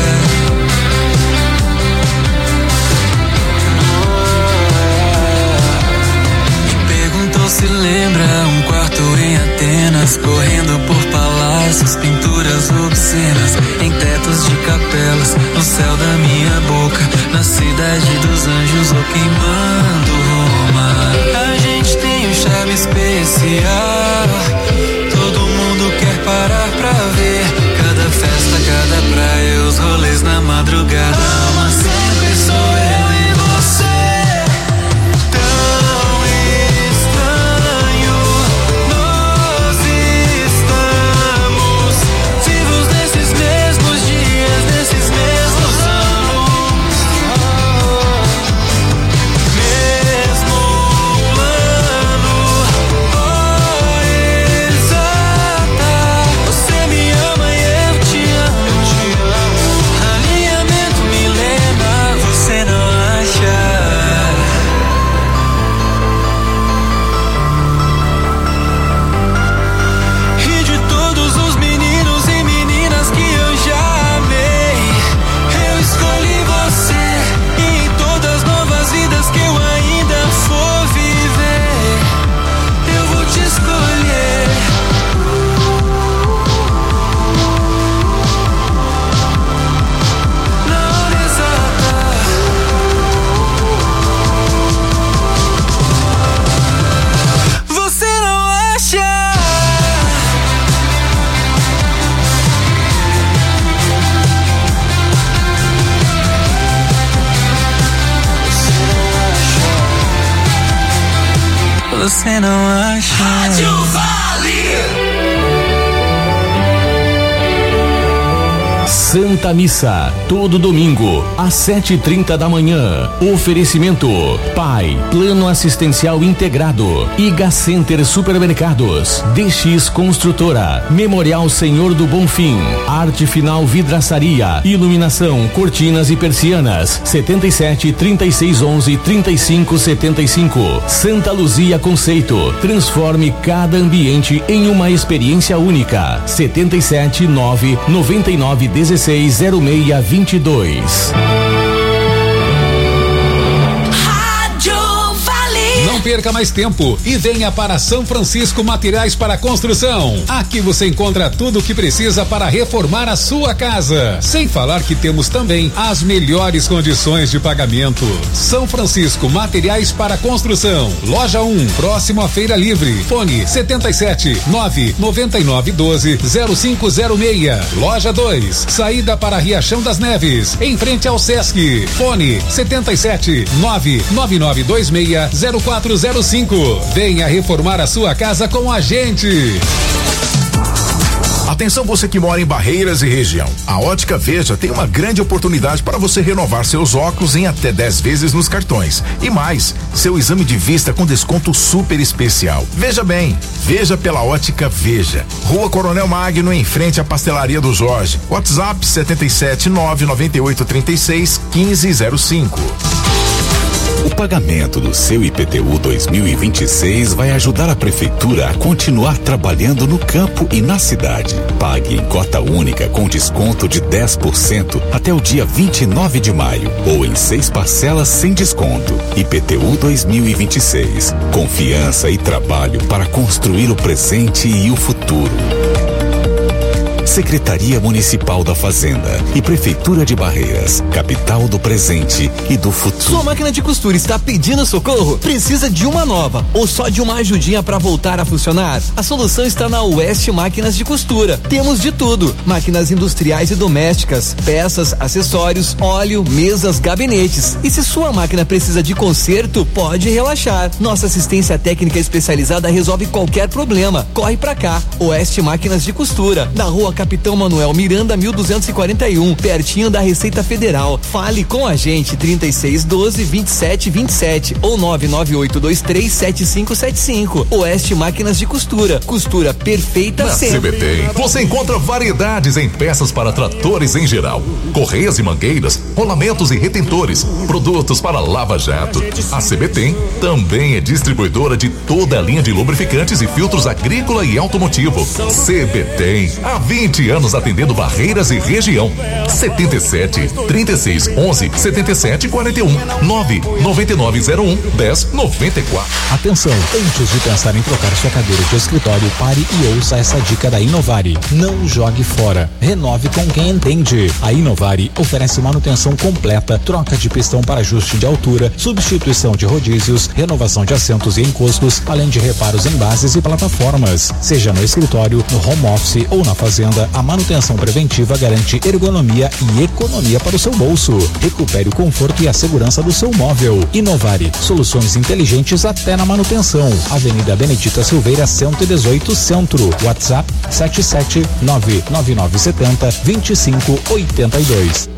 Me perguntou se lembra um quarto em Atenas, correndo por palácios, pinturas obscenas, em tetos de capelas, no céu da minha boca, na cidade dos anjos ou queimando Roma. A gente tem um charme especial, todo mundo quer parar pra ver. Cada festa, cada praia, os rolês na madrugada. Mas sempre sou eu e você. Tão estranho, nós estamos vivos nesses mesmos dias, nesses mesmos anos. Mesmo plano, hora exata. Você me ama e eu te amo. Alinhamento milenar, você não acha? E de todos os meninos e meninas que eu já amei, eu escolhi você. E em todas as novas vidas que eu ainda for viver, eu vou te escolher. Na hora exata. Você não acha? Você não acha? Rádio Santa Missa, todo domingo, às sete e trinta da manhã. Oferecimento: Pai, Plano Assistencial Integrado, Iga Center Supermercados, D X Construtora, Memorial Senhor do Bonfim, Arte Final Vidraçaria, Iluminação, Cortinas e Persianas, setenta e sete, trinta e seis, onze, trinta e cinco, setenta e cinco. Santa Luzia Conceito, transforme cada ambiente em uma experiência única. setenta e sete, nove, noventa e nove, dezesseis, zero seis, vinte e dois. Não perca mais tempo e venha para São Francisco Materiais para Construção. Aqui você encontra tudo o que precisa para reformar a sua casa. Sem falar que temos também as melhores condições de pagamento. São Francisco Materiais para Construção. Loja um, próximo à Feira Livre. Fone setenta e sete, nove, noventa e nove, doze, zero cinco zero seis. Loja dois, saída para Riachão das Neves, em frente ao Sesc. Fone setenta e sete, nove, nove nove dois seis, zero quatro zero cinco. Venha reformar a sua casa com a gente. A Atenção você que mora em Barreiras e região. A Ótica Veja tem uma grande oportunidade para você renovar seus óculos em até dez vezes nos cartões. E mais, seu exame de vista com desconto super especial. Veja bem, veja pela Ótica Veja. Rua Coronel Magno, em frente à Pastelaria do Jorge. WhatsApp setenta e sete nove nove oito três seis quinze zero cinco. O pagamento do seu I P T U dois mil e vinte e seis vai ajudar a prefeitura a continuar trabalhando no campo e na cidade. Pague em cota única com desconto de dez por cento até o dia vinte e nove de maio ou em seis parcelas sem desconto. I P T U dois mil e vinte e seis. Confiança e trabalho para construir o presente e o futuro. Secretaria Municipal da Fazenda e Prefeitura de Barreiras, capital do presente e do futuro. Sua máquina de costura está pedindo socorro? Precisa de uma nova ou só de uma ajudinha para voltar a funcionar? A solução está na West Máquinas de Costura. Temos de tudo: máquinas industriais e domésticas, peças, acessórios, óleo, mesas, gabinetes. E se sua máquina precisa de conserto, pode relaxar. Nossa assistência técnica especializada resolve qualquer problema. Corre pra cá. West Máquinas de Costura, na Rua Capitão Manuel Miranda, mil duzentos e quarenta e um, pertinho da Receita Federal. Fale com a gente, trinta e seis doze, vinte e sete vinte e sete ou nove nove oito dois três sete cinco sete cinco. Oeste Máquinas de Costura, costura perfeita Na sempre. C B T você encontra variedades em peças para tratores em geral, correias e mangueiras, rolamentos e retentores, produtos para lava-jato. A C B T também é distribuidora de toda a linha de lubrificantes e filtros agrícola e automotivo. C B T, há vinte anos atendendo Barreiras e região. setenta e sete, trinta e seis, onze, setenta e sete, quarenta e um, nove nove nove zero um, dez noventa e quatro. Atenção, antes de pensar em trocar sua cadeira de escritório, pare e ouça essa dica da Inovari. Não jogue fora. Renove com quem entende. A Inovari oferece manutenção completa, troca de pistão para ajuste de altura, substituição de rodízios, renovação de assentos e encostos, além de reparos em bases e plataformas. Seja no escritório, no home office ou na fazenda, a manutenção preventiva garante ergonomia e economia para o seu bolso. Recupere o conforto e a segurança do seu móvel. Inovari, soluções inteligentes até na manutenção. Avenida Benedita Silveira, cento e dezoito, Centro. WhatsApp sete sete nove nove nove sete zero, dois cinco oito dois.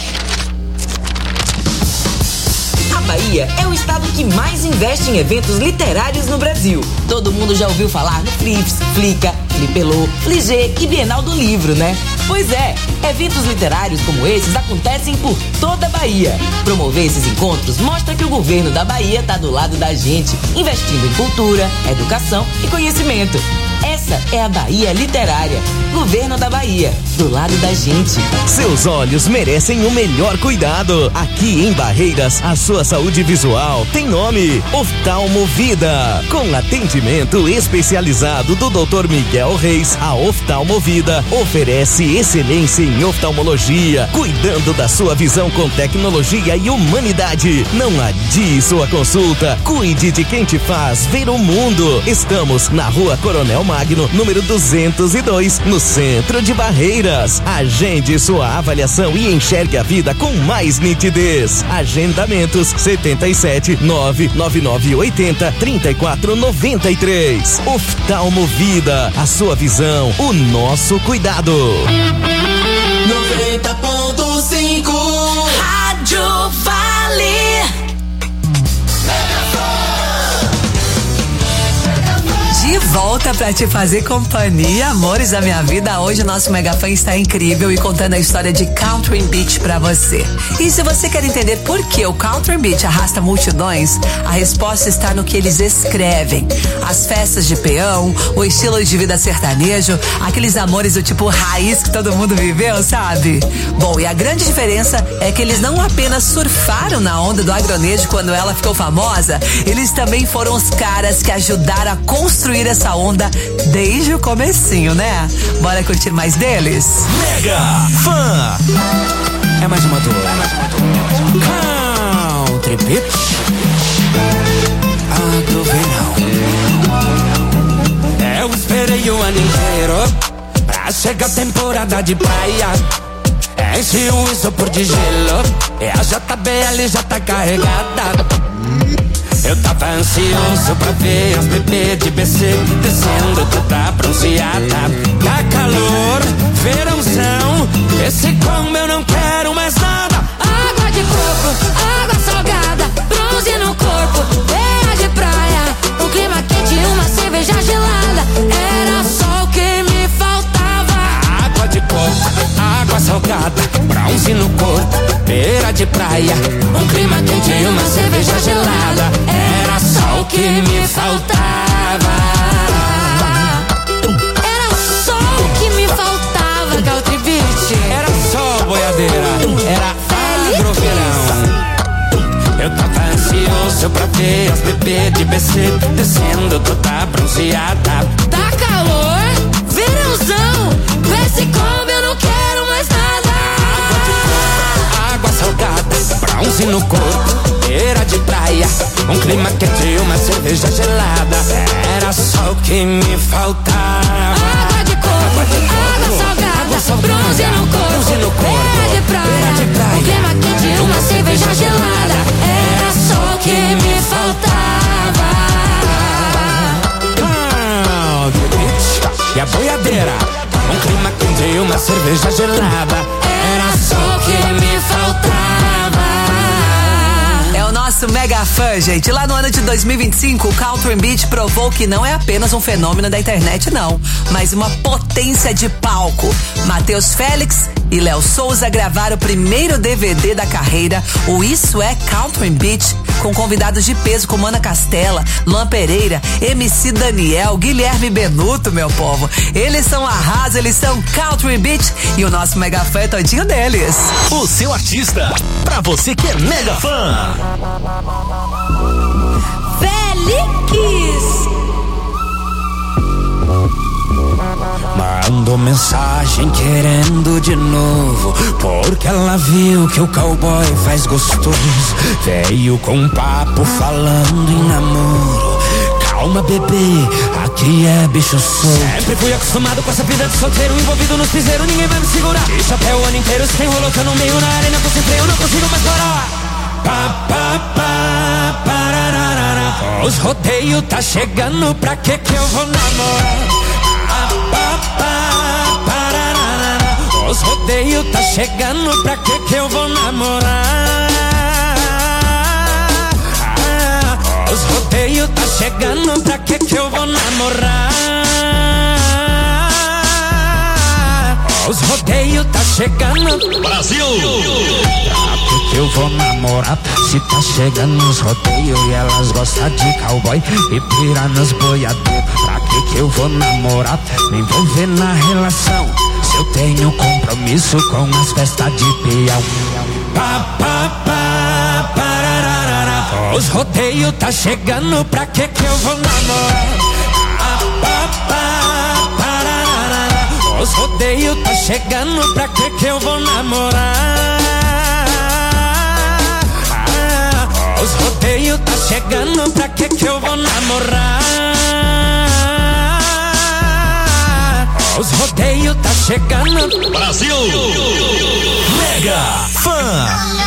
Bahia é o estado que mais investe em eventos literários no Brasil. Todo mundo já ouviu falar no Flips, Flica, Flipelô, Fligê e Bienal do Livro, né? Pois é, eventos literários como esses acontecem por toda a Bahia. Promover esses encontros mostra que o governo da Bahia está do lado da gente, investindo em cultura, educação e conhecimento. Essa é a Bahia Literária. Governo da Bahia, do lado da gente. Seus olhos merecem o melhor cuidado. Aqui em Barreiras, a sua saúde visual tem nome: Oftalmo Vida. Com atendimento especializado do doutor Miguel Reis, a Oftalmo Vida oferece excelência em oftalmologia, cuidando da sua visão com tecnologia e humanidade. Não adie sua consulta. Cuide de quem te faz ver o mundo. Estamos na Rua Coronel Magno, número duzentos e dois, no centro de Barreiras. Agende sua avaliação e enxergue a vida com mais nitidez. Agendamentos setenta e sete, nove nove nove oito zero, três quatro nove três. Oftalmo Vida, a sua visão, o nosso cuidado. noventa ponto cinco Rádio Vale. De volta pra te fazer companhia, amores da minha vida. Hoje o nosso Mega Fã está incrível e contando a história de Country Beach pra você. E se você quer entender por que o Country Beach arrasta multidões, a resposta está no que eles escrevem. As festas de peão, o estilo de vida sertanejo, aqueles amores do tipo raiz que todo mundo viveu, sabe? Bom, e a grande diferença é que eles não apenas surfaram na onda do agronejo quando ela ficou famosa, eles também foram os caras que ajudaram a construir essa onda desde o comecinho, né? Bora curtir mais deles? Mega Fã! É mais uma dor. É mais uma dor. Country Beach. Agroverão. Eu esperei o ano inteiro pra chegar a temporada de praia. Enche o isopor de gelo e a J B L já tá carregada. Eu tava ansioso pra ver as bebês de B C descendo, tu tá bronzeada. Tá calor, verãozão, esse combo eu não quero mais nada. Água de coco, água salgada, bronze no corpo, beira de praia, um clima quente e uma cerveja gelada. Era só o que me faltava. Água de coco, água salgada, bronze no corpo, beira de praia, um clima quente e uma cerveja gelada. Era só o que me faltava. Era só o que me faltava, Country Beach. Era só boiadeira, era agroverão. Eu tava ansioso pra ver as bebês de B C descendo, tu tá bronzeada. Tá calor, verãozão, com esse combo eu não quero mais nada. Água de coco, água salgada, bronze no corpo, beira de praia, um clima quente e uma cerveja gelada. Era só o que me faltava. Água de coco, água, de coco, água salgada, água salgada, bronze no corpo, bronze no corpo, beira de praia, beira de praia, um clima quente e uma cerveja gelada. Era só o que me faltava. Ah, e a boiadeira, um clima quente e uma cerveja gelada. Era só o que me faltava. É o nosso mega fã, gente. Lá no ano de dois mil e vinte e cinco, o Country Beach provou que não é apenas um fenômeno da internet, não, mas uma potência de palco. Matheus Félix e Léo Souza gravaram o primeiro D V D da carreira, o Isso é Country Beach, com convidados de peso como Ana Castela, Luan Pereira, M C Daniel, Guilherme Benuto, meu povo. Eles são arraso, eles são Country Beach e o nosso mega fã é todinho deles. O seu artista, pra você que é mega fã. Félix. Mandou mensagem querendo de novo, porque ela viu que o cowboy faz gostoso. Veio com um papo falando em namoro. Calma, bebê, aqui é bicho solto. Sempre fui acostumado com essa vida de solteiro, envolvido nos piseiros, ninguém vai me segurar. E chapéu o ano inteiro, se tem rolô, tô no meio, na arena, tô sem freio, não consigo mais parar. Pá, pá, pá, pararara. Os rodeios tá chegando, pra que que eu vou namorar? Os rodeios tá chegando, pra que que eu vou namorar? Ah, os rodeios tá chegando, pra que que eu vou namorar? Os rodeios tá chegando, Brasil! Pra que que eu vou namorar? Se tá chegando os rodeios e elas gostam de cowboy e pira nos boiadeiros. Pra que que eu vou namorar? Me envolver na relação, eu tenho compromisso com as festas de peão. Pá, pá, pá, pararara. Os rodeios tá chegando, pra que que eu vou namorar? Ah, pá, pá, pararara. Os rodeios tá chegando, pra que que eu vou namorar? Ah, os rodeios tá chegando, pra que que eu vou namorar? Os rodeios tá chegando, Brasil! Mega fã!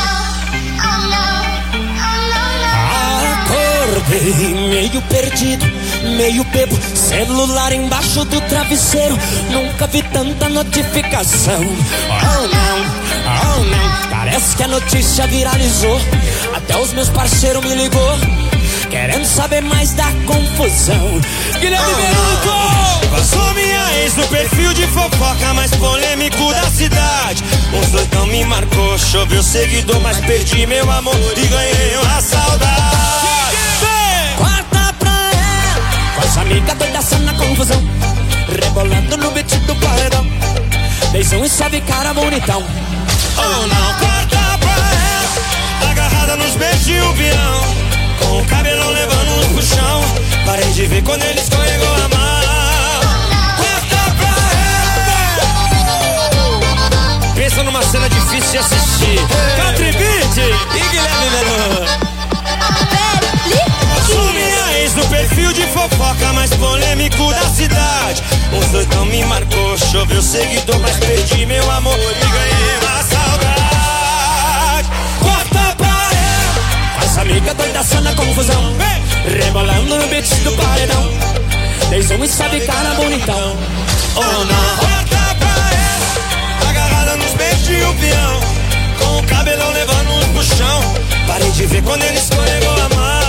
Acordei meio perdido, meio bebo, celular embaixo do travesseiro. Nunca vi tanta notificação. Oh não, oh não, parece que a notícia viralizou. Até os meus parceiros me ligou, querendo saber mais da confusão. Guilherme Benuto! Passou minha ex no perfil de fofoca mais polêmico da cidade. Os doidão me marcou, choveu seguidor, mas perdi meu amor e ganhei uma saudade. Corta pra ela, com as amigas doidaçando na confusão, rebolando no beat do paredão. Beijão e sobe cara bonitão. Oh não, corta pra ela, agarrada nos beijos e o peão, com o cabelão levando pro chão. Parei de ver quando ele escorregou a mão. Pensa numa cena difícil de assistir. Country Beach e Guilherme Benuto. Sou minha ex no perfil de fofoca mais polêmico da cidade. Os doidão me marcou, choveu seguidor, mas perdi meu amor e ganhei uma saudade. Corta pra ela, as amigas doidas na confusão, Tocando no beat do paredão. Desde e sabe cara bonitão. Oh não, volta pra ela, agarrada nos beijos e o peão, com o cabelão levando um puxão. Parei de ver quando ele escorregou a mão.